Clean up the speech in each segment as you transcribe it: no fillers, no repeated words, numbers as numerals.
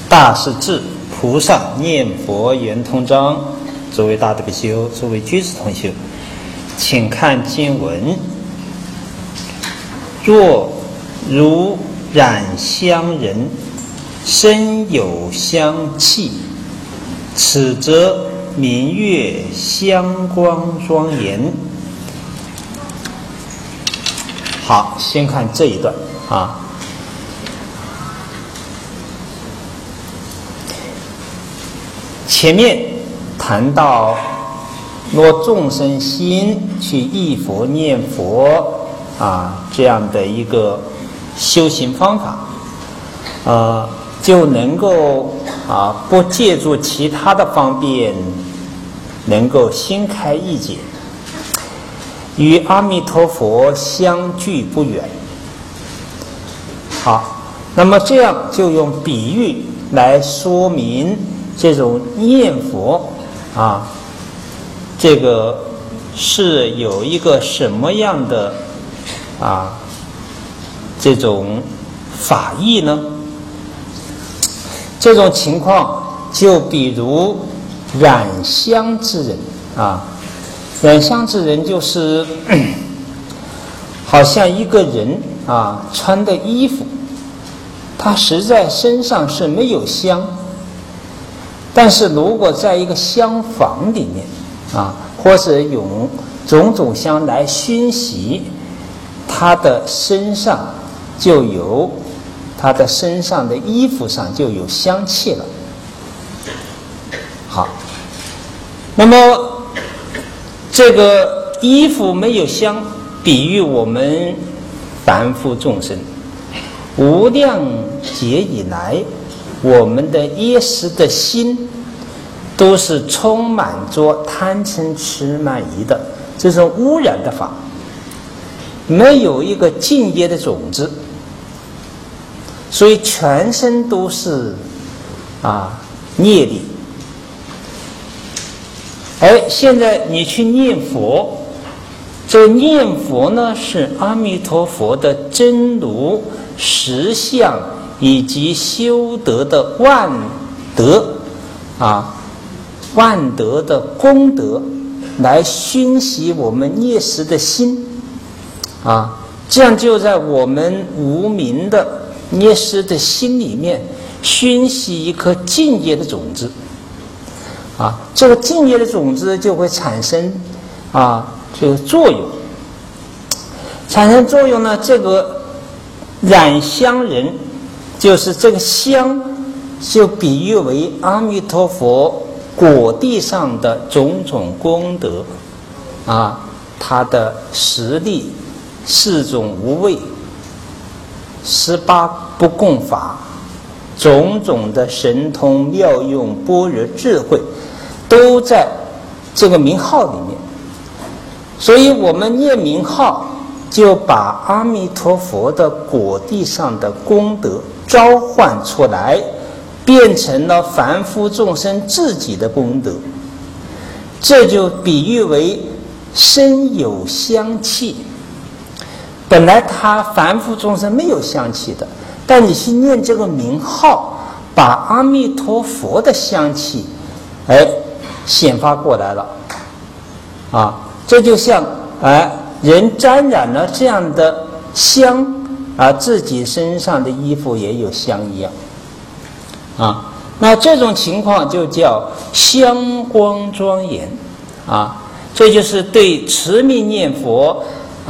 大势至菩萨念佛圆通章。诸位大德比丘，诸位居士同修，请看经文：若如染香人，身有香气，此则明月香光庄严。好，先看这一段啊。前面谈到，若众生心去忆佛念佛这样的一个修行方法，就能够不借助其他的方便，能够心开意解，与阿弥陀佛相距不远。好，那么这样就用比喻来说明这种念佛这个是有一个什么样的这种法义呢？这种情况就比如染香之人染香之人就是好像一个人穿的衣服，他实在身上是没有香，但是如果在一个香房里面或者用种种香来熏习，他的身上就有，他的身上的衣服上就有香气了。好，那么这个衣服没有香，比喻我们凡夫众生无量劫以来，我们的业识的心都是充满着贪嗔痴慢疑的这种污染的法，没有一个净业的种子，所以全身都是业力。现在你去念佛，这念佛呢是阿弥陀佛的真如实相以及修得的万德万德的功德来熏习我们业识的心这样就在我们无明的业识的心里面熏习一颗净业的种子这个净业的种子就会产生这个作用。产生作用呢，这个染香人就是这个香就比喻为阿弥陀佛果地上的种种功德他的实力4种无畏18不共法，种种的神通妙用般若智慧都在这个名号里面。所以我们念名号就把阿弥陀佛的果地上的功德召唤出来，变成了凡夫众生自己的功德，这就比喻为身有香气。本来他凡夫众生没有香气的，但你去念这个名号，把阿弥陀佛的香气显发过来了这就像人沾染了这样的香自己身上的衣服也有香一样那这种情况就叫香光庄严这就是对持名念佛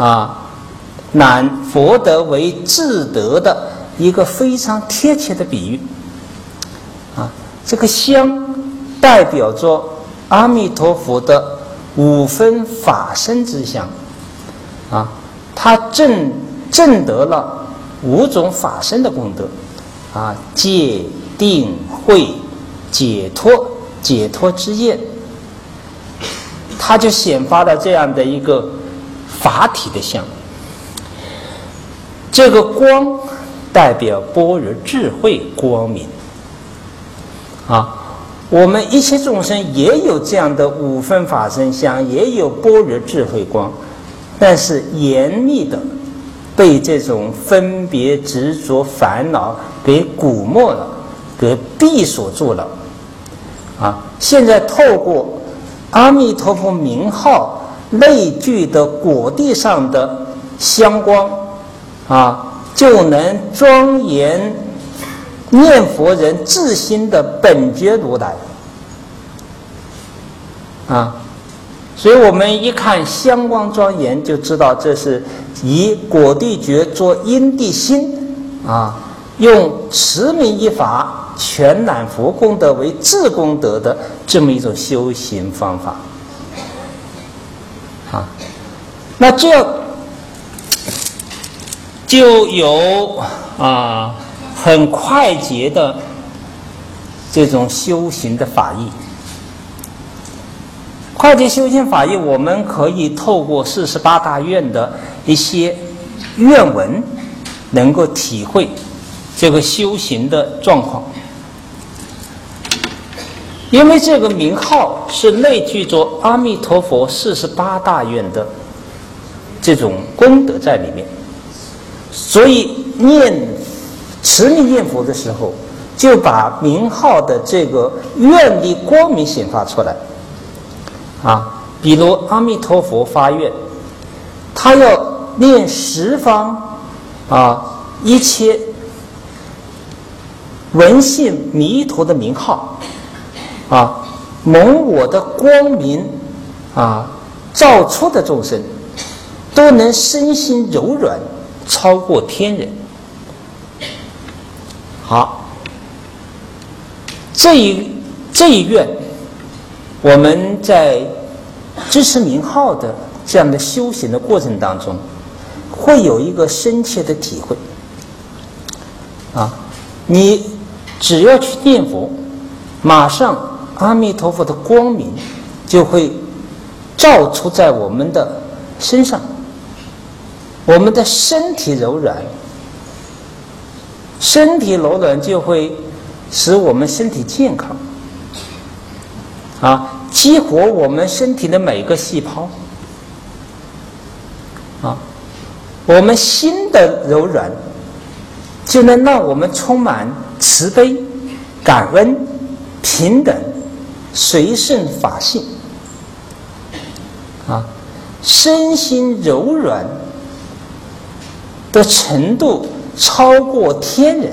乃佛德为至德的一个非常贴切的比喻这个香代表着阿弥陀佛的5分法身之香他证得了5种法身的功德戒定慧解脱之焰，他就显发了这样的一个法体的相。这个光代表般若智慧光明我们一切众生也有这样的5分法身相，也有般若智慧光，但是严密的被这种分别执着烦恼给鼓没了， 给闭锁住了啊。现在透过阿弥陀佛名号内具的果地上的香光啊，就能庄严念佛人自心的本觉如来啊。所以我们一看香光庄严，就知道这是以果地觉做因地心啊，用持名一法全揽佛功德为自功德的这么一种修行方法啊。那这样就有很快捷的这种修行的法义。快捷修行法义，我们可以透过48大愿的一些愿文，能够体会这个修行的状况。因为这个名号是内具着阿弥陀佛48大愿的这种功德在里面，所以持名念佛的时候，就把名号的这个愿力光明显发出来啊。比如阿弥陀佛发愿，他要念十方一切闻信弥陀的名号啊，蒙我的光明照出的众生都能身心柔软，超过天人。好，这一愿，我们在支持名号的这样的修行的过程当中，会有一个深切的体会啊。你只要去念佛，马上阿弥陀佛的光明就会照出在我们的身上，我们的身体柔软，身体柔软就会使我们身体健康激活我们身体的每个细胞我们心的柔软就能让我们充满慈悲、感恩、平等、随顺法性身心柔软的程度超过天人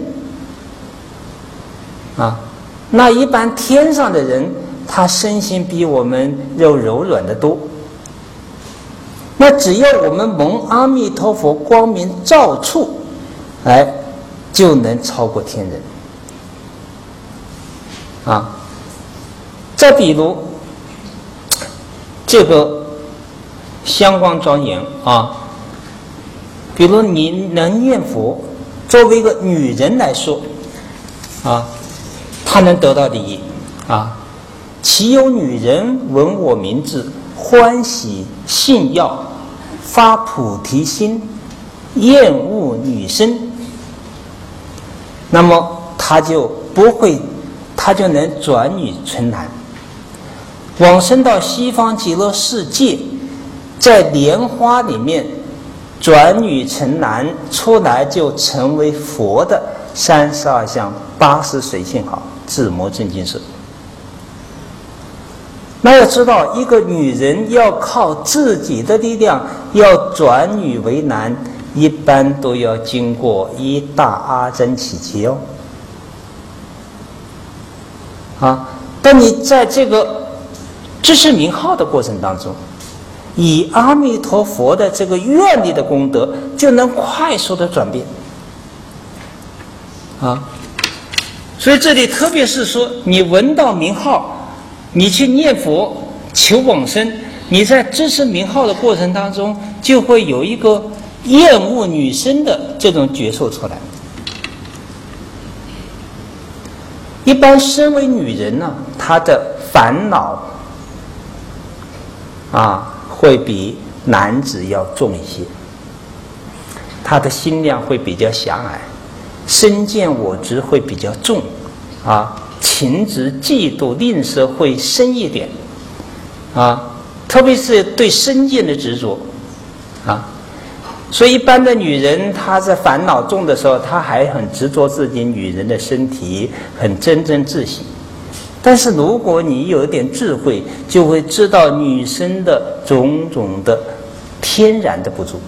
那一般天上的人，他身心比我们柔软得多。那只要我们蒙阿弥陀佛光明照处，就能超过天人再比如这个香光庄严比如你能念佛，作为一个女人来说她能得到利益岂有女人闻我名字，欢喜信要，发菩提心，厌恶女身，那么她就能转女成男，往生到西方极乐世界，在莲花里面转女成男，出来就成为佛的32相80随性好自摩正净色。那要知道，一个女人要靠自己的力量要转女为男，一般都要经过一大阿僧祇劫但你在这个支持名号的过程当中，以阿弥陀佛的这个愿力的功德，就能快速的转变所以这里特别是说，你闻到名号，你去念佛求往生，你在支持名号的过程当中，就会有一个厌恶女生的这种觉受出来。一般身为女人呢，她的烦恼会比男子要重一些，她的心量会比较狭隘，身见我执会比较重情执、嫉妒、吝啬会深一点特别是对身见的执着所以一般的女人，她在烦恼重的时候，她还很执着自己女人的身体，很沾沾自喜。但是如果你有一点智慧，就会知道女生的种种的天然的不足。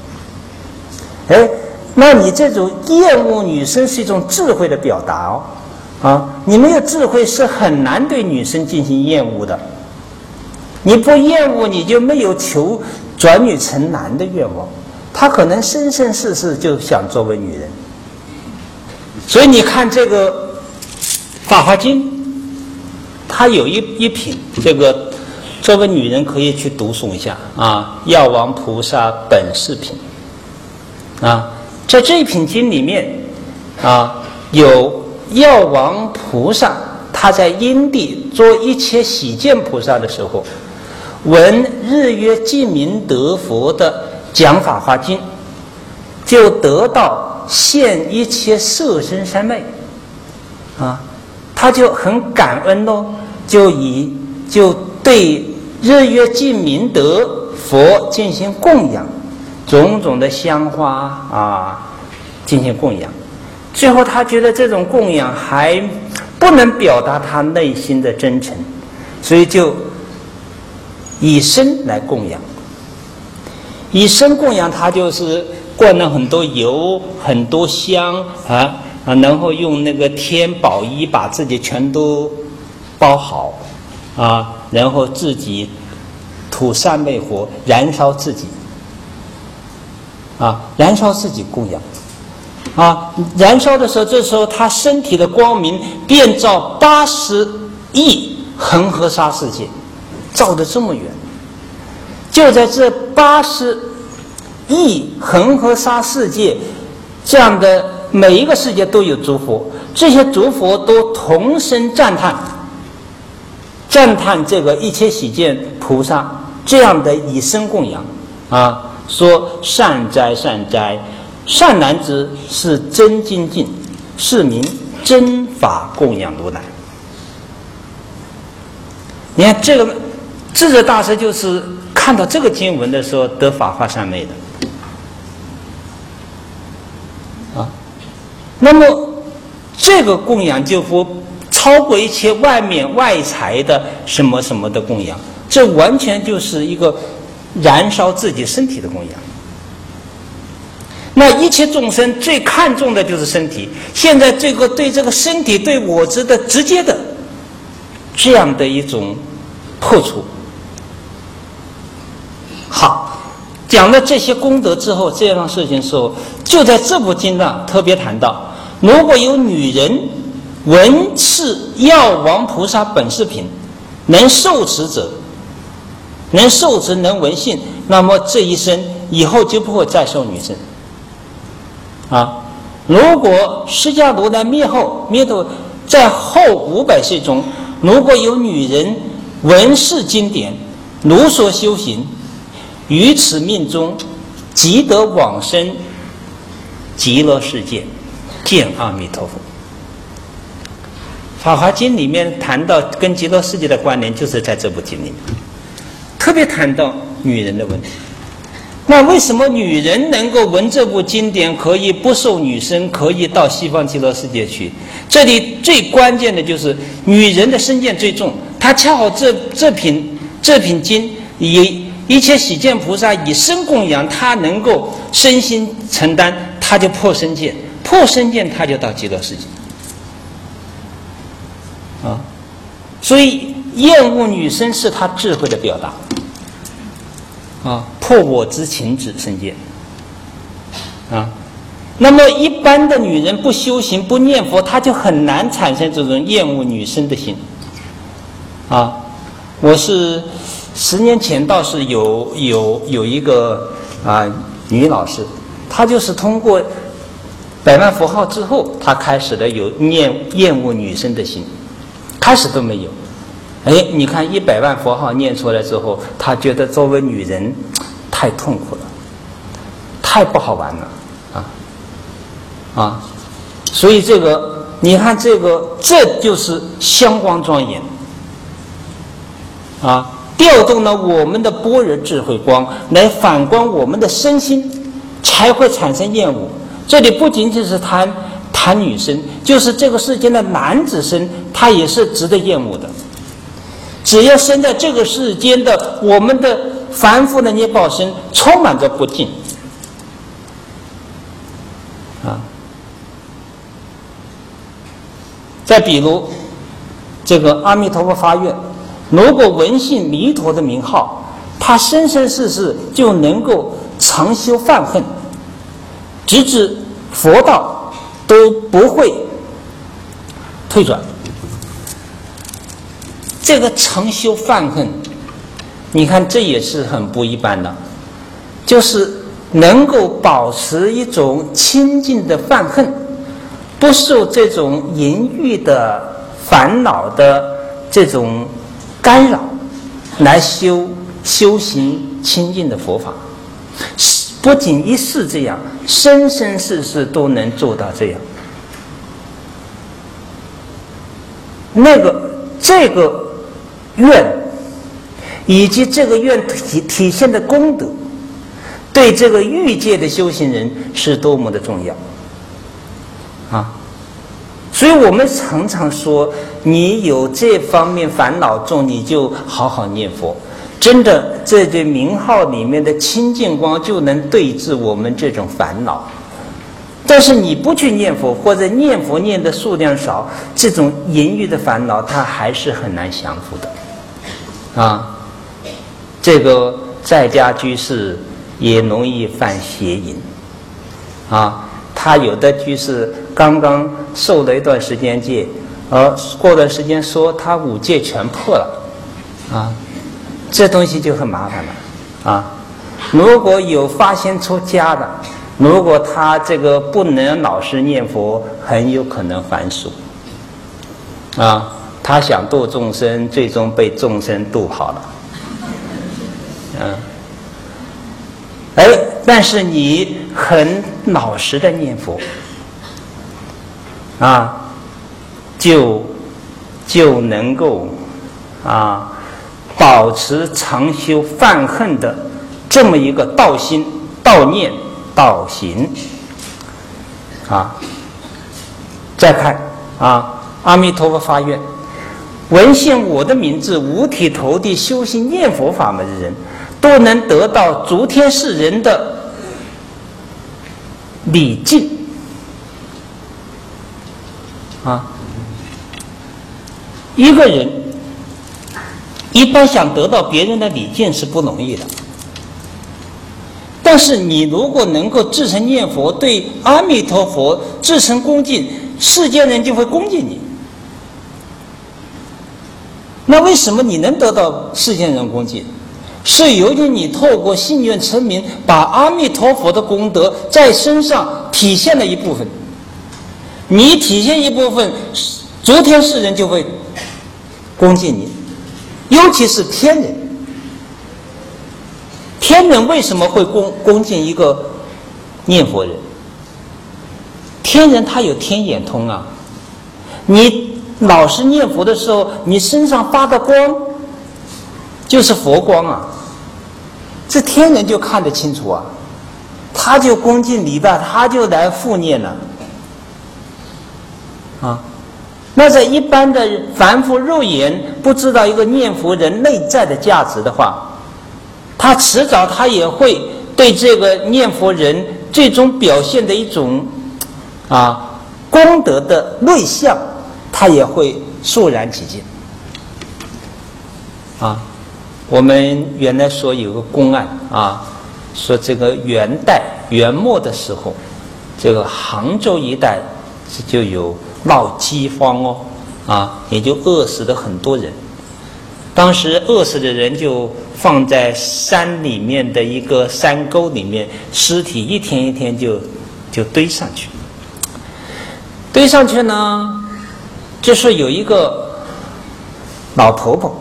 那你这种厌恶女生是一种智慧的表达你没有智慧是很难对女生进行厌恶的。你不厌恶，你就没有求转女成男的愿望。她可能生生世世就想作为女人。所以你看这个《法华经》，它有一品，这个作为女人可以去读诵一下药王菩萨本事品在这一品经里面有药王菩萨，他在因地做一切喜见菩萨的时候，闻日月净明德佛的讲法华经，就得到现一切色身三昧他就很感恩就对日月净明德佛进行供养，种种的香花进行供养。最后他觉得这种供养还不能表达他内心的真诚，所以就以身来供养。以身供养，他就是灌了很多油很多香然后用那个天宝衣把自己全都包好然后自己吐三昧火，燃烧自己燃烧自己供养燃烧的时候，这时候他身体的光明遍照80亿恒河沙世界，照得这么远。就在这80亿恒河沙世界这样的每一个世界都有诸佛，这些诸佛都同声赞叹这个一切喜见菩萨这样的以身供养说善哉善哉，善男子是真精进，是名真法供养如来。你看这个智者大师就是看到这个经文的时候得法华三昧的那么这个供养就不超过一切外面外财的什么什么的供养，这完全就是一个燃烧自己身体的供养。那一切众生最看重的就是身体，现在这个对这个身体对我执的直接的这样的一种破除。好，讲了这些功德之后，这样的事情之后，就在这部经上特别谈到，如果有女人闻是药王菩萨本事品，能受持者，能受持能闻信，那么这一生以后就不会再受女生如果释迦如来灭后在后500岁中，如果有女人闻是经典，如所修行，于此命中即得往生极乐世界，见阿弥陀佛。法华经里面谈到跟极乐世界的关联，就是在这部经里面特别谈到女人的问题。那为什么女人能够闻这部经典，可以不受女生，可以到西方极乐世界去？这里最关键的就是女人的身见最重，她恰好这品经以一切喜见菩萨以身供养，她能够身心承担，她就破身见，破身见她就到极乐世界所以厌恶女生是她智慧的表达破我之情止身见那么一般的女人不修行不念佛，她就很难产生这种厌恶女生的心我是10年前倒是有一个女老师，她就是通过100万佛号之后，她开始了有厌恶女生的心，开始都没有。你看100万佛号念出来之后，她觉得作为女人太痛苦了，太不好玩了所以这个你看这就是香光庄严调动了我们的般若智慧光来反观我们的身心， 才会产生厌恶。这里不仅仅是谈女生，就是这个世间的男子生，他也是值得厌恶的。只要生在这个世间的我们的凡夫的孽报身充满着不敬再比如这个阿弥陀佛发愿，如果闻信弥陀的名号，他生生世世就能够常修犯恨，直至佛道都不会退转。这个常修犯恨，你看这也是很不一般的，就是能够保持一种清净的犯恨，不受这种淫欲的烦恼的这种干扰，来修行清净的佛法。不仅一世这样，生生世世都能做到这样。这个愿以及这个愿体现的功德，对这个欲界的修行人是多么的重要啊！所以我们常常说，你有这方面烦恼重，你就好好念佛。真的，这对名号里面的清净光就能对治我们这种烦恼。但是你不去念佛，或者念佛念的数量少，这种淫欲的烦恼它还是很难降服的啊。这个在家居士也容易犯邪淫啊。他有的居士刚刚受了一段时间戒，过段时间说他5戒全破了啊，这东西就很麻烦了啊。如果有发心出家的，如果他这个不能老实念佛，很有可能还俗啊。他想度众生，最终被众生度好了。但是你很老实的念佛啊，就能够保持常修犯恨的这么一个道心、道念、道行啊。再看阿弥陀佛发愿，闻信我的名字，五体投地修行念佛法门的人，都能得到诸天世人的礼敬啊。一个人一般想得到别人的礼敬是不容易的，但是你如果能够至诚念佛，对阿弥陀佛至诚恭敬，世间人就会恭敬你。那为什么你能得到世间人恭敬？是由于你透过信愿成名，把阿弥陀佛的功德在身上体现了一部分。你体现一部分，诸天世人就会恭敬你，尤其是天人。天人为什么会恭敬一个念佛人？天人他有天眼通啊，你老实念佛的时候，你身上发的光就是佛光啊，这天人就看得清楚啊，他就恭敬礼拜，他就来复念了啊。那在一般的凡夫肉眼不知道一个念佛人内在的价值的话，他迟早他也会对这个念佛人最终表现的一种功德的内相，他也会肃然起敬啊。我们原来说有个公案说这个元末的时候，这个杭州一带就有闹饥荒也就饿死了很多人。当时饿死的人就放在山里面的一个山沟里面，尸体一天一天就堆上去。堆上去呢，就是有一个老婆婆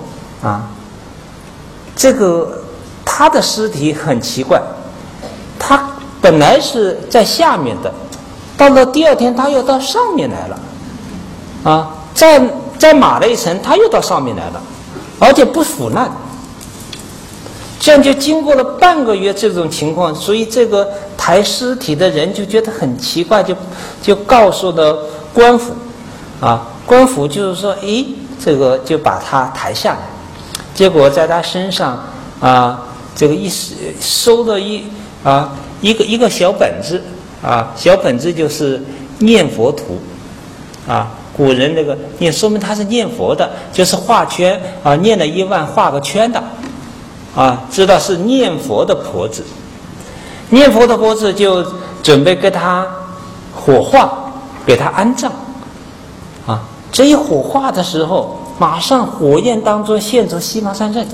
这个她的尸体很奇怪，她本来是在下面的，到了第二天她又到上面来了再码了一层，她又到上面来了，而且不腐烂。 这样就经过了半个月这种情况，所以这个抬尸体的人就觉得很奇怪，就告诉了官府，官府就是说，这个就把他抬下来，结果在他身上这个收了一个小本子小本子就是念佛图古人那个说明他是念佛的，就是画圈念了1万画个圈的知道是念佛的婆子，念佛的婆子就准备给他火化，给他安葬这一火化的时候，马上火焰当中现出西方三圣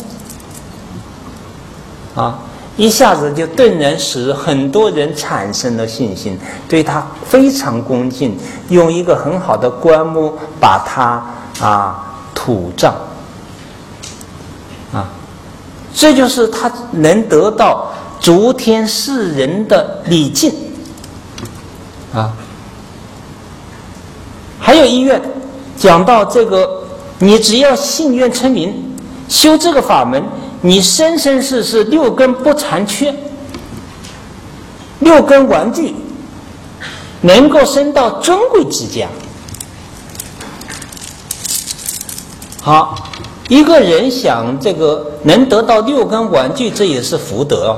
一下子就顿然使很多人产生了信心，对他非常恭敬，用一个很好的棺木把他土葬这就是他能得到诸天世人的礼敬还有一愿讲到这个，你只要信愿称名，修这个法门，你生生世世6根不残缺，6根完具，能够升到尊贵之家。好，一个人想这个能得到6根完具，这也是福德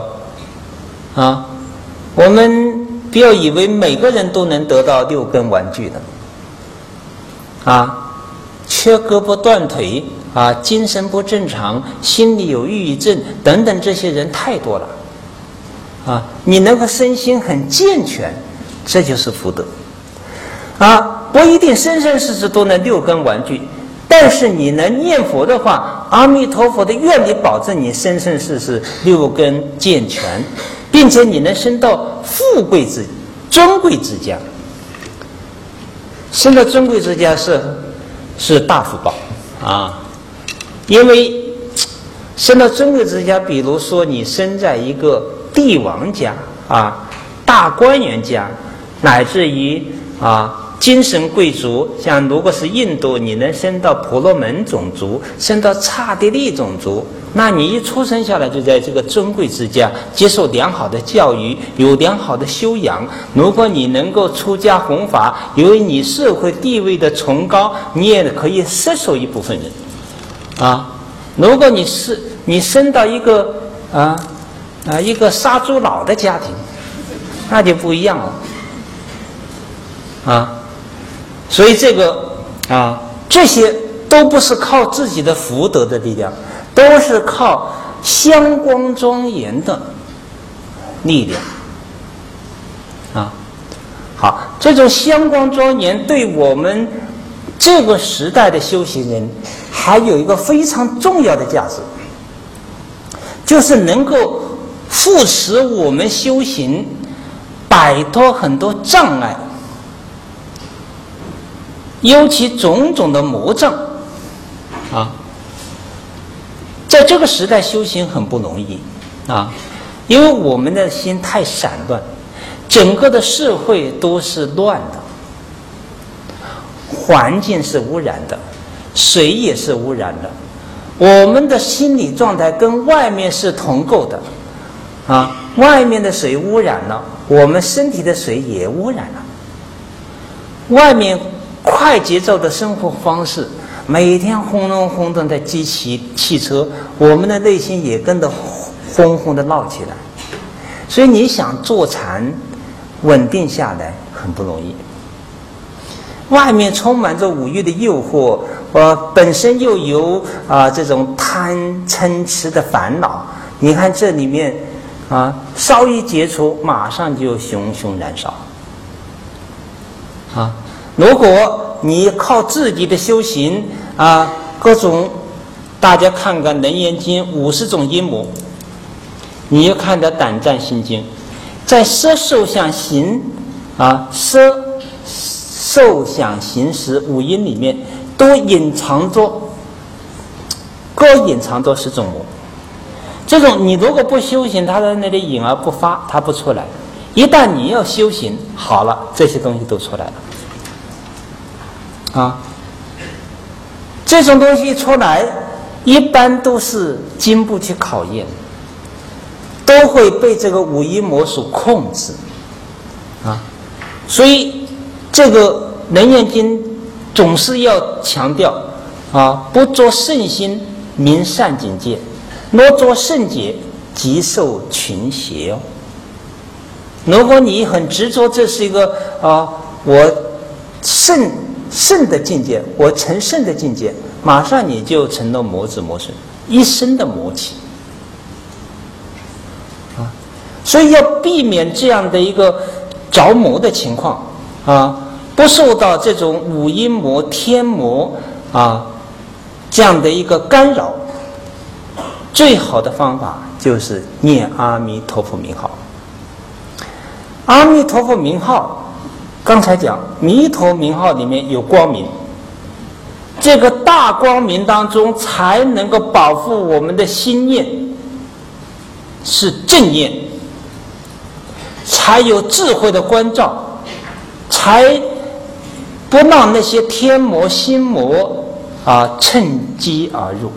我们不要以为每个人都能得到6根完具的缺胳膊断腿精神不正常，心理有抑郁症等等，这些人太多了你能够身心很健全，这就是福德不一定生生世世都能6根完具，但是你能念佛的话，阿弥陀佛的愿力保证你生生世世6根健全，并且你能升到富贵之尊贵之家。升到尊贵之家是大福报因为升到尊贵之家，比如说你生在一个帝王家大官员家，乃至于精神贵族，像如果是印度，你能升到婆罗门种族，升到刹帝利种族，那你一出生下来就在这个尊贵之家，接受良好的教育，有良好的修养。如果你能够出家弘法，由于你社会地位的崇高，你也可以摄受一部分人如果你生到一个一个杀猪佬的家庭，那就不一样了所以这个这些都不是靠自己的福德的力量，都是靠香光庄严的力量好，这种香光庄严对我们这个时代的修行人还有一个非常重要的价值，就是能够扶持我们修行摆脱很多障碍，尤其种种的魔障在这个时代修行很不容易因为我们的心太散乱，整个的社会都是乱的，环境是污染的，水也是污染的，我们的心理状态跟外面是同构的外面的水污染了，我们身体的水也污染了。外面快节奏的生活方式，每天轰隆轰隆的机器汽车，我们的内心也跟着轰轰的闹起来。所以你想坐禅稳定下来很不容易，外面充满着五欲的诱惑，本身又有这种贪嗔痴的烦恼，你看这里面稍一接触马上就熊熊燃烧如果你靠自己的修行各种，大家看看《楞严经》50种阴魔，你又看到《胆战心经》，在色受想行色受想行识五阴里面都隐藏着10种魔。这种你如果不修行，它在那里隐而不发，它不出来。一旦你要修行好了，这些东西都出来了这种东西出来一般都是经不起考验都会被这个五阴魔所控制啊。所以这个楞严经总是要强调啊，不着圣心明善境界，若着圣解即受群邪哦。如果你很执着这是一个我圣的境界，我成圣的境界，马上你就成了魔子魔孙，一生的魔气啊。所以要避免这样的一个着魔的情况啊，不受到这种五阴魔、天魔啊这样的一个干扰，最好的方法就是念阿弥陀佛名号。阿弥陀佛名号，刚才讲弥陀名号里面有光明，这个大光明当中才能够保护我们的心念是正念，才有智慧的关照，才不让那些天魔心魔趁机而入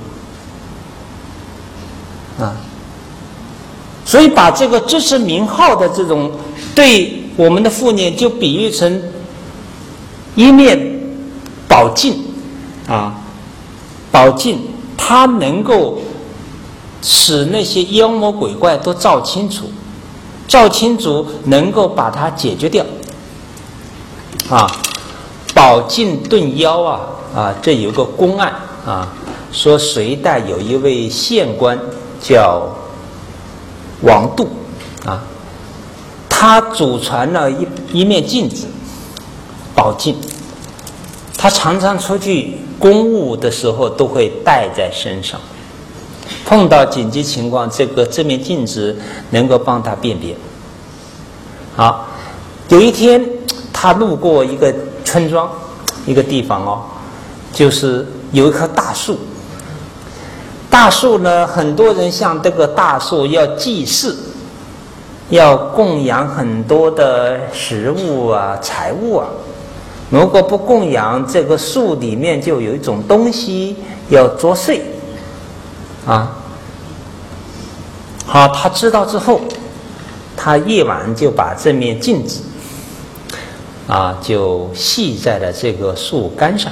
啊。所以把这个支持名号的这种对我们的护念就比喻成一面宝镜啊，宝镜它能够使那些妖魔鬼怪都照清楚，照清楚能够把它解决掉啊。宝镜遁妖这有个公案啊，说隋代有一位县官叫王度啊，他祖传了一面镜子，宝镜，他常常出去公务的时候都会带在身上，碰到紧急情况，这面镜子能够帮他辨别。好，有一天他路过一个村庄，一个地方就是有一棵大树。大树呢，很多人向这个大树要祭祀，要供养很多的食物财物如果不供养，这个树里面就有一种东西要作祟好，他知道之后，他夜晚就把这面镜子就系在了这个树干上，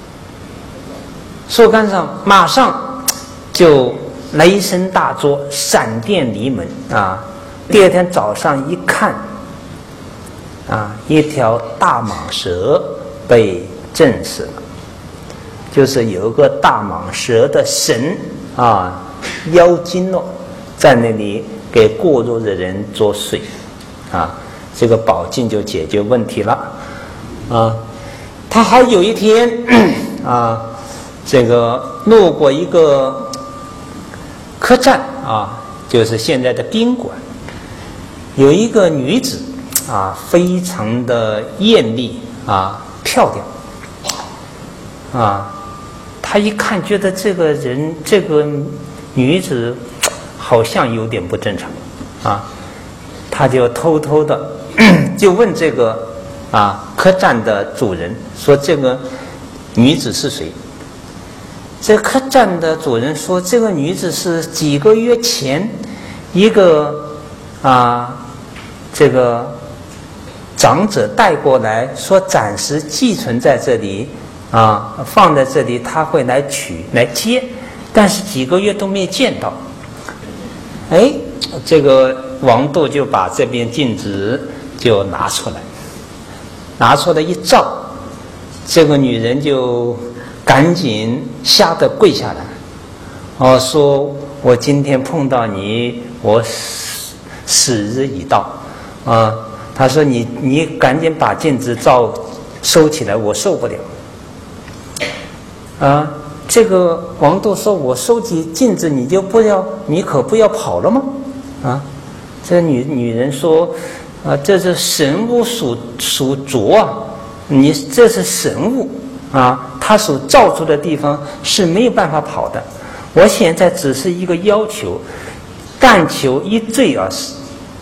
树干上马上就雷声大作，闪电离门第二天早上一看一条大蟒蛇被震死了，就是有一个大蟒蛇的神妖精在那里给过路的人作祟这个宝镜就解决问题了他还有一天这个路过一个客栈就是现在的宾馆，有一个女子非常的艳丽漂亮他一看觉得这个女子好像有点不正常他就偷偷的就问这个客栈的主人说这个女子是谁。这客栈的主人说这个女子是几个月前一个这个长者带过来，说暂时寄存在这里放在这里，他会来接，但是几个月都没见到。这个王度就把这面镜子就拿出来一照，这个女人就赶紧吓得跪下来说我今天碰到你，我死日已到他说你赶紧把镜子收起来，我受不了这个王度说我收集镜子你可不要跑了吗这个女人说这是神物属浊你这是神物它所照出的地方是没有办法跑的，我现在只是一个要求，但求一醉而死。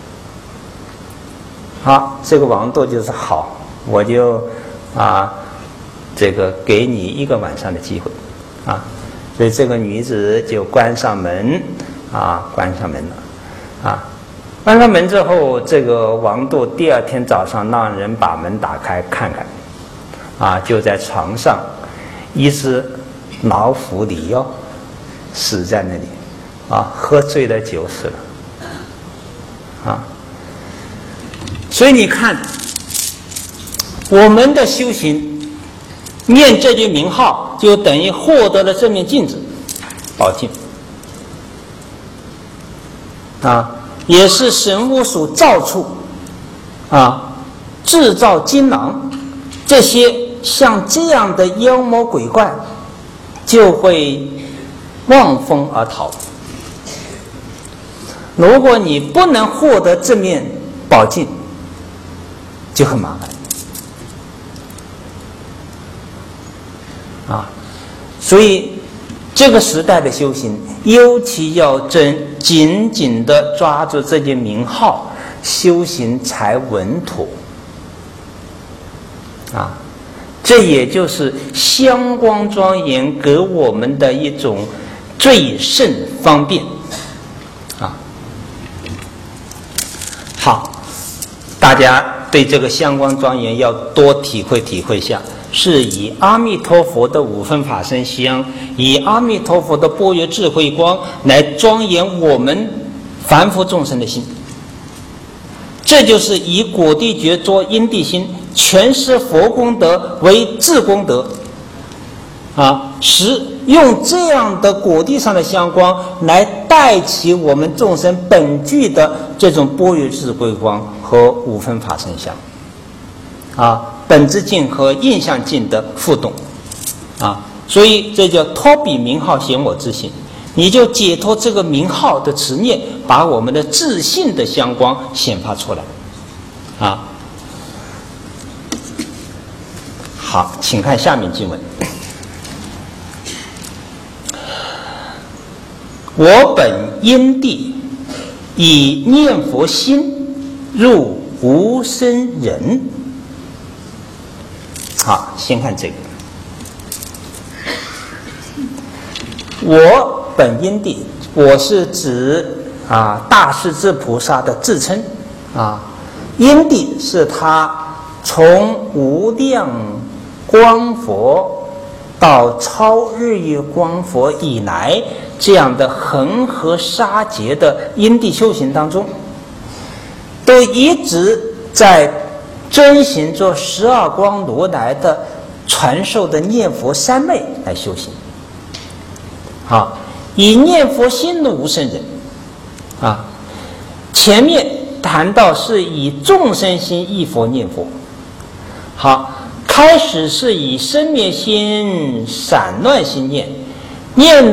好，这个王度就是好，我就这个给你一个晚上的机会所以这个女子就关上门了。 啊。关上门之后，这个王度第二天早上让人把门打开看看，啊，就在床上，一只老虎狸妖死在那里，啊，喝醉了酒死了，啊。所以你看，我们的修行，念这句名号，就等于获得了这面镜子，宝镜，啊。也是神巫所造出，啊，制造金囊，这些像这样的妖魔鬼怪，就会望风而逃。如果你不能获得这面宝镜，就很麻烦，啊，所以这个时代的修行，尤其要紧紧地抓住这些名号，修行才稳妥。啊，这也就是香光庄严给我们的一种最胜方便。啊，好，大家对这个香光庄严要多体会一下。是以阿弥陀佛的五分法身香，以阿弥陀佛的般若智慧光来庄严我们凡夫众生的心。这就是以果地觉作因地心，全是佛功德为智功德，啊，用这样的果地上的香光来带起我们众生本具的这种般若智慧光和五分法身香，啊。本质境和印象境的互动，啊，所以这叫托彼名号显我自性，你就解脱这个名号的执念，把我们的自信的香光显发出来，啊。好，请看下面经文。我本因地以念佛心入无生忍。好，先看这个。我本因地，我是指大势至菩萨的自称啊。因地是他从无量光佛到超日月光佛以来这样的恒河沙劫的因地修行当中，都一直在遵循着12光如来的传授的念佛三昧来修行，好，以念佛心的无生忍，啊，前面谈到是以众生心忆佛念佛，好，开始是以生灭心、散乱心念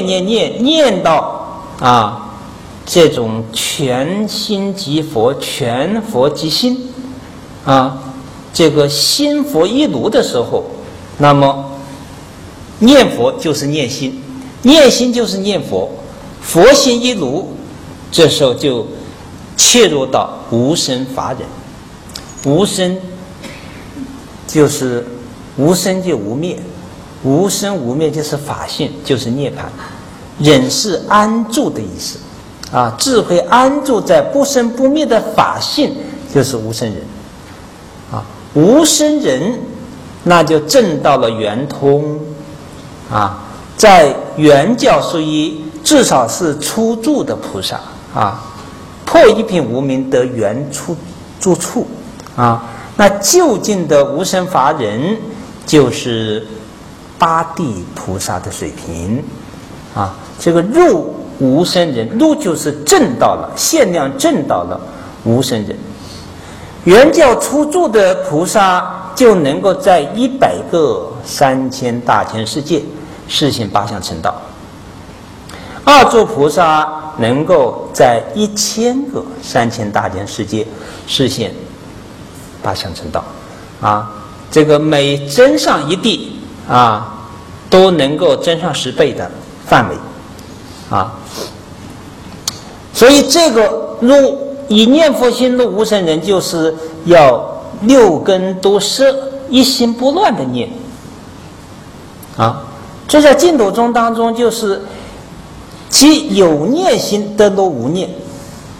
到这种全心即佛、全佛即心。这个心佛一如的时候，那么念佛就是念心，念心就是念佛，佛心一如，这时候就切入到无生法忍。无生就是无生就无灭，无生无灭就是法性，就是涅槃。忍是安住的意思，智慧安住在不生不灭的法性，就是无生忍。无生忍，那就证到了圆通，在圆教属于至少是初住的菩萨，破一品无明得圆出住处，那就近的无生法忍就是八地菩萨的水平，这个入无生忍，入就是证到了，限量证到了无生忍。圆教初住的菩萨就能够在100个3000大千世界实现八相成道，二住菩萨能够在1000个3000大千世界实现八相成道，这个每增上一地都能够增上10倍的范围，所以这个入以念佛心入无生忍，就是要6根都摄，一心不乱的念，这在净土宗当中就是其有念心得入无念，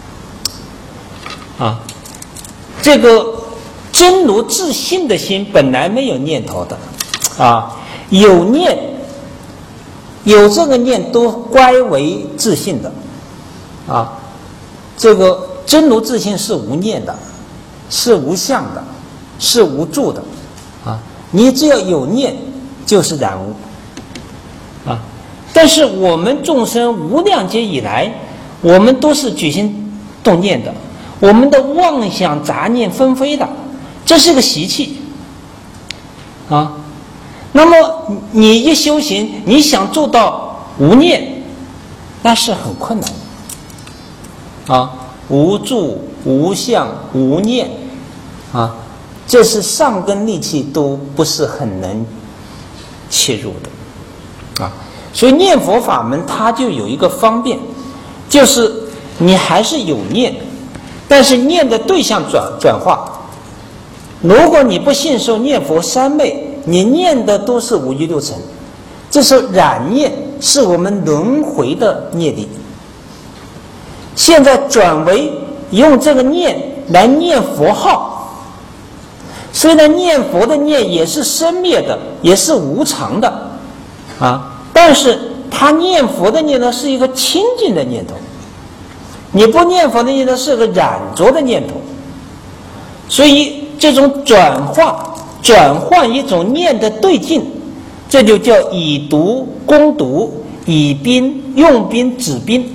啊，这个真如自性的心本来没有念头的啊，有念有这个念都乖为自性的啊，这个真如自性是无念的，是无相的，是无住的啊，你只要有念就是染污啊。但是我们众生无量劫以来，我们都是举心动念的，我们的妄想杂念纷飞的，这是个习气啊。那么你一修行，你想做到无念，那是很困难啊。无住、无相、无念啊，这是上根利器都不是很能切入的啊。所以念佛法门它就有一个方便，就是你还是有念，但是念的对象转化。如果你不信受念佛三昧，你念的都是五欲六尘，这是染念，是我们轮回的业力。现在转为用这个念来念佛号，虽然念佛的念也是生灭的，也是无常的啊，但是他念佛的念头是一个清净的念头，你不念佛的念头是个染着的念头。所以这种转换一种念的对境，这就叫以毒攻毒，以兵用兵止兵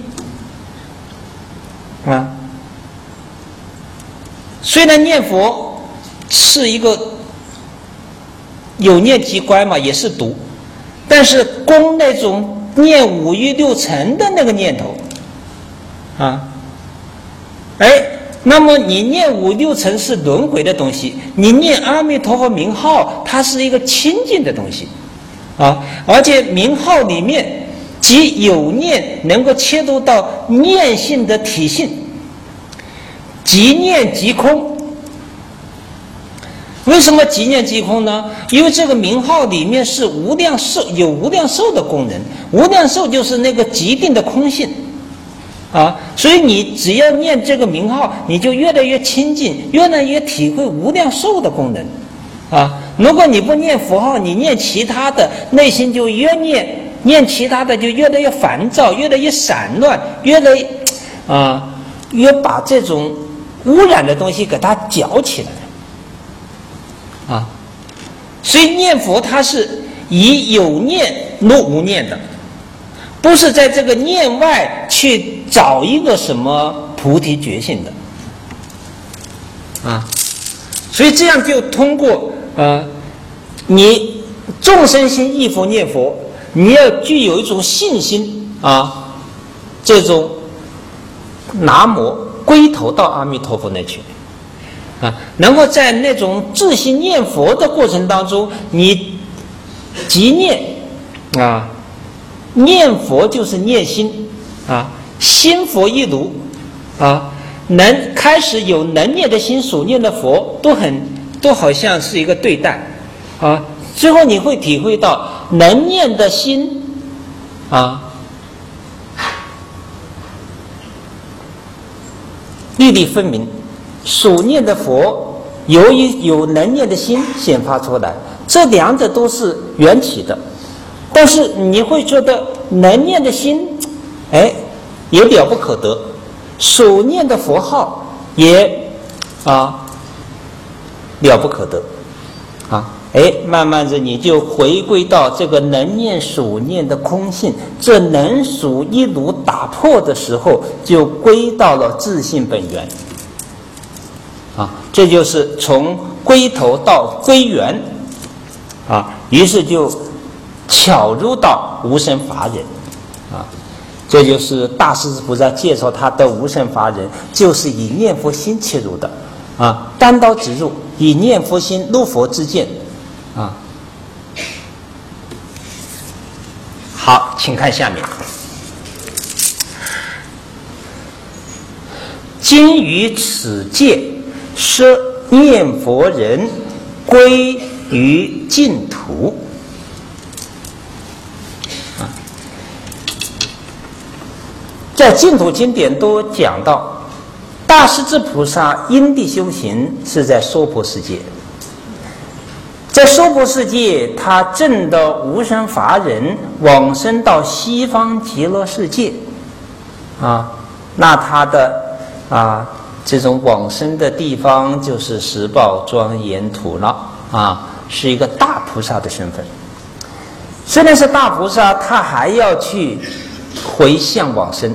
啊。虽然念佛是一个有念即乖嘛，也是毒，但是攻那种念五欲六尘的那个念头啊，那么你念五六尘是轮回的东西，你念阿弥陀佛名号，它是一个清净的东西啊，而且名号里面即有念能够切入到念性的体性，即念即空。为什么即念即空呢？因为这个名号里面是无量寿，有无量寿的功能，无量寿就是那个极定的空性啊，所以你只要念这个名号，你就越来越亲近，越来越体会无量寿的功能啊。如果你不念佛号，你念其他的，内心就越念其他的就越来越烦躁，越来越散乱，越把这种污染的东西给它搅起来啊。所以念佛它是以有念入无念的，不是在这个念外去找一个什么菩提觉性的啊。所以这样就通过你众生心忆佛念佛，你要具有一种信心啊，这种南无归头到阿弥陀佛那去啊，能够在那种自心念佛的过程当中，你即念啊，念佛就是念心啊，心佛一如啊，能开始有能念的心，所念的佛都好像是一个对待啊，最后你会体会到能念的心啊，粒粒分明，所念的佛由于有能念的心显发出来，这两者都是缘起的。但是你会觉得能念的心也了不可得，所念的佛号也了不可得啊，慢慢的你就回归到这个能念所念的空性，这能属一如打破的时候，就归到了自性本源啊，这就是从归头到归元啊，于是就巧入到无生法忍啊，这就是大势至菩萨介绍他的无生法忍，就是以念佛心切入的啊，单刀直入，以念佛心入佛之见啊。好，请看下面。今于此界，摄念佛人归于净土。在净土经典都讲到，大大势至菩萨因地修行是在娑婆世界，在娑婆世界，他证到无生法忍，往生到西方极乐世界，那他的这种往生的地方就是十宝庄严土了是一个大菩萨的身份。虽然是大菩萨，他还要去回向往生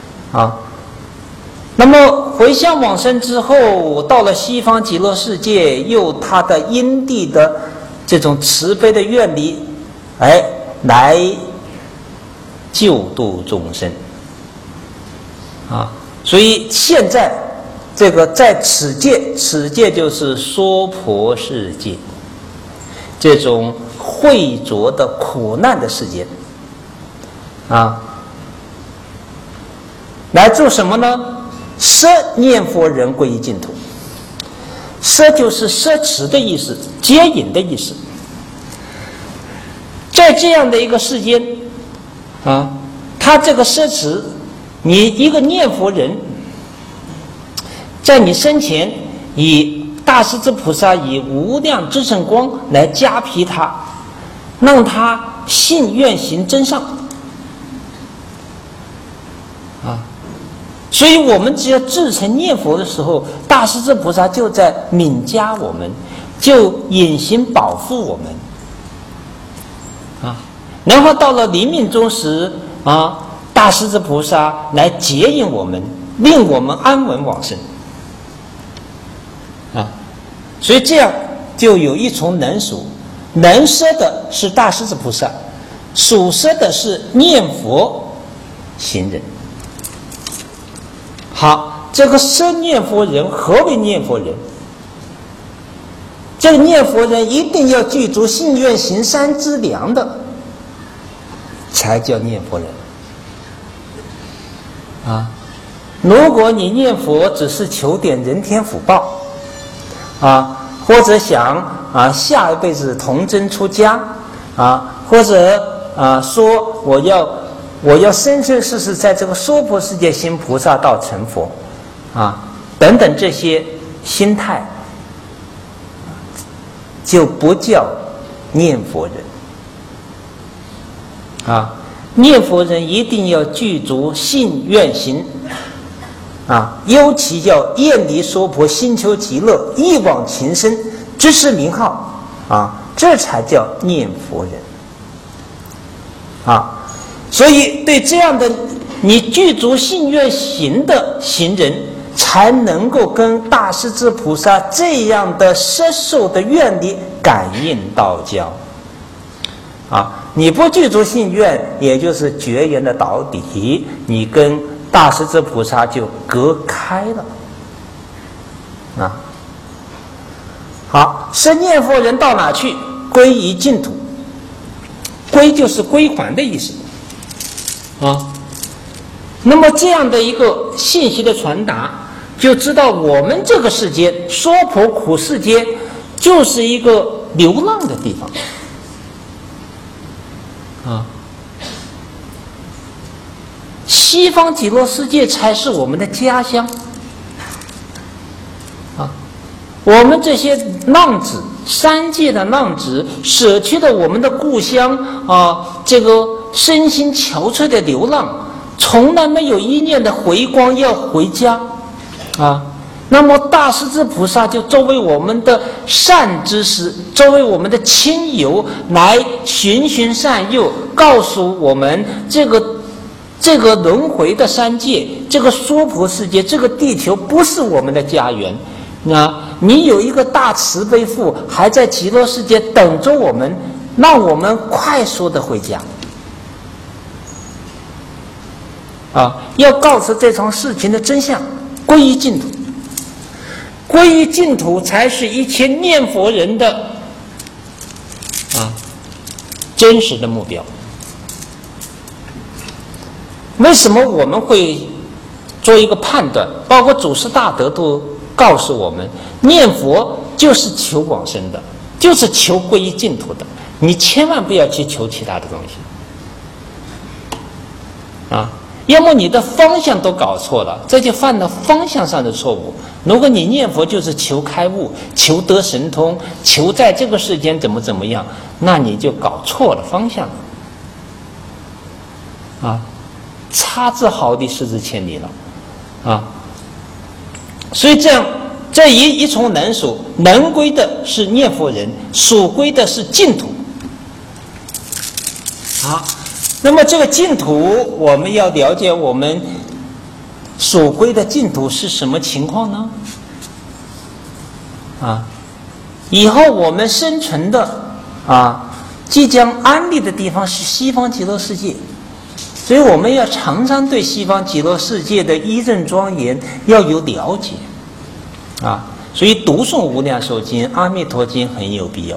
那么回向往生之后，到了西方极乐世界，又他的因地的这种慈悲的愿力，来救度众生所以现在这个在此界就是娑婆世界，这种秽浊的苦难的世界来做什么呢？摄念佛人归于净土。摄就是摄持的意思，接引的意思。在这样的一个世间他这个摄持，你一个念佛人，在你生前以大势至菩萨以无量智胜光来加披他，让他信愿行真上所以我们只要至诚念佛的时候，大势至菩萨就在悯加我们，就隐形保护我们然后到了临命终时大势至菩萨来接引我们，令我们安稳往生所以这样就有一重能属，能摄的是大势至菩萨，属摄的是念佛行人。好，这个摄念佛人，何为念佛人？这个念佛人一定要具足信愿行三资粮的，才叫念佛人如果你念佛只是求点人天福报或者想下一辈子童真出家或者说我要生生世世在这个娑婆世界行菩萨道成佛等等这些心态，就不叫念佛人念佛人一定要具足信愿行尤其要厌离娑婆，心求极乐，一往情深，支持名号这才叫念佛人所以对这样的你具足信愿行的行人，才能够跟大势至菩萨这样的摄受的愿力感应道交你不具足信愿，也就是绝缘的导底，你跟大势至菩萨就隔开了好，摄念佛人到哪去？归于净土。归就是归还的意思那么这样的一个信息的传达，就知道我们这个世间娑婆苦世间就是一个流浪的地方西方极乐世界才是我们的家乡我们这些浪子，三界的浪子，舍去了我们的故乡这个身心憔悴的流浪，从来没有一念的回光要回家那么大势至菩萨就作为我们的善知识，作为我们的亲友，来循循善诱，告诉我们这个轮回的三界，这个娑婆世界，这个地球不是我们的家园你有一个大慈悲父还在极乐世界等着我们，让我们快速的回家要告诉这桩事情的真相，归于净土。归于净土才是一切念佛人的真实的目标。为什么我们会做一个判断？包括祖师大德都告诉我们，念佛就是求往生的，就是求归于净土的，你千万不要去求其他的东西要么你的方向都搞错了，这就犯了方向上的错误。如果你念佛就是求开悟、求得神通、求在这个世间怎么样，那你就搞错了方向啊，差之毫厘，失之千里了啊。所以这一从能属，能归的是念佛人，属归的是净土。好，那么这个净土，我们要了解我们属归的净土是什么情况呢？啊，以后我们生存的即将安立的地方是西方极乐世界，所以我们要常常对西方极乐世界的一正庄严要有了解啊，所以读诵无量寿经、阿弥陀经很有必要。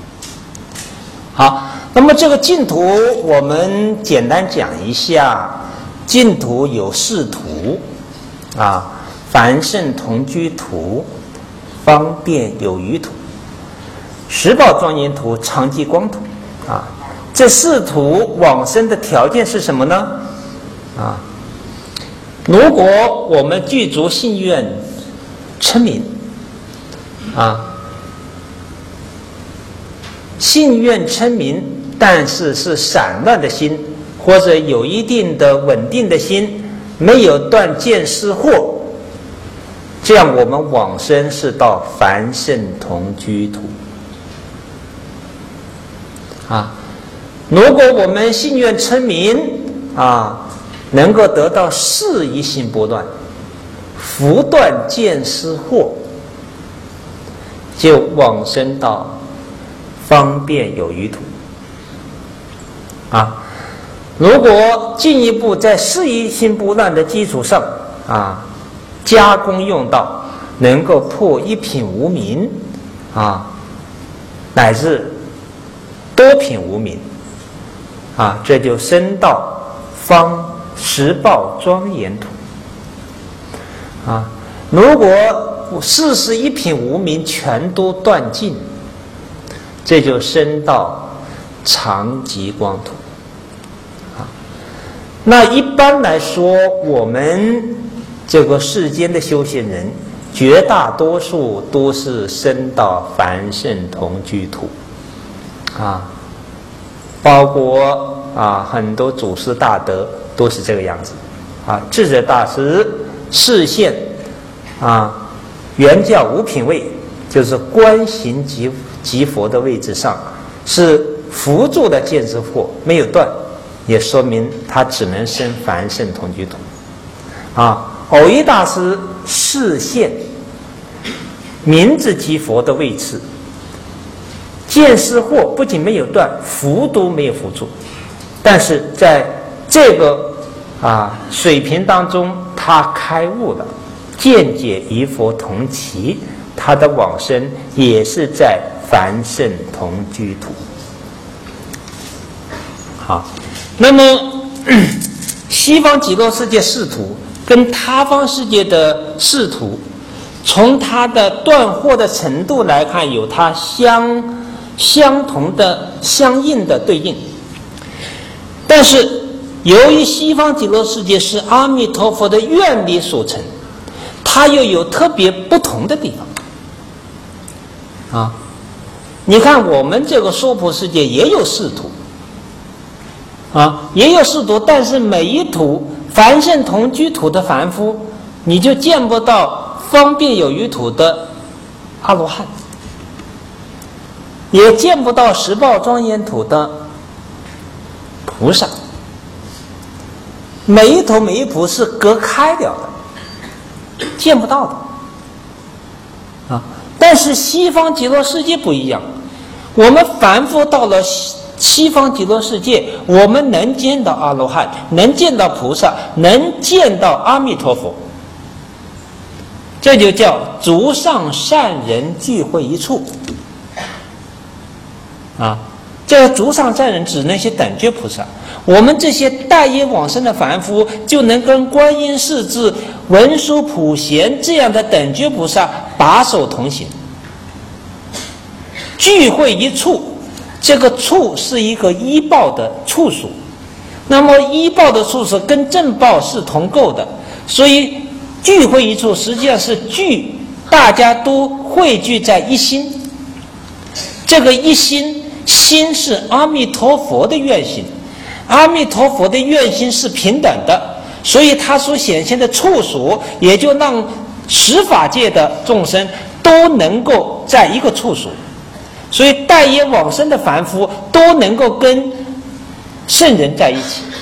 好，那么这个净土我们简单讲一下，净土有4土啊，凡圣同居土、方便有余土、十宝庄严土、常寂光土啊。这4土往生的条件是什么呢？啊，如果我们具足信愿称名啊，信愿称名，但是是散乱的心，或者有一定的稳定的心，没有断见思惑，这样我们往生是到凡圣同居土啊。如果我们信愿称名啊，能够得到4一心不乱，福断见思惑，就往生到方便有余土啊。如果进一步在4一心不乱的基础上啊，加功用道，能够破1品无明啊，乃至多品无明啊，这就升到方十报庄严土啊。如果41品无明全都断尽，这就升到常寂光土啊。那一般来说，我们这个世间的修行人，绝大多数都是升到凡圣同居土啊。包括很多祖师大德都是这个样子啊。智者大师示现圆教5品位，就是观行即佛的位置上，是扶助的见思惑没有断，也说明他只能生凡圣同居土啊。偶一大师示现名字即佛的位置，见思惑不仅没有断，福都没有扶助，但是在这个水平当中，他开悟了，见解与佛同齐，他的往生也是在凡圣同居土。好，那么西方极乐世界4土跟他方世界的4土，从它的断惑的程度来看，有它相同的相应的对应，但是由于西方极乐世界是阿弥陀佛的愿力所成，它又有特别不同的地方你看我们这个娑婆世界也有4土也有4土，但是每一土凡圣同居土的凡夫，你就见不到方便有余土的阿罗汉，也见不到十报庄严土的菩萨，每一土每一土是隔开了的，见不到的但是西方极乐世界不一样，我们凡夫到了西方极乐世界，我们能见到阿罗汉，能见到菩萨，能见到阿弥陀佛，这就叫足上善人聚会一处这个足上善人指那些等觉菩萨，我们这些待业往生的凡夫，就能跟观音世智、文殊普贤这样的等觉菩萨把手同行，聚会一处。这个处是一个依报的处所， 那么依报的处是跟正报是同构的，所以聚会一处实际上是大家都汇聚在一心。这个一心，心是阿弥陀佛的愿心，阿弥陀佛的愿心是平等的，所以他所显现的处所也就让十法界的众生都能够在一个处所，所以待业往生的凡夫都能够跟圣人在一起。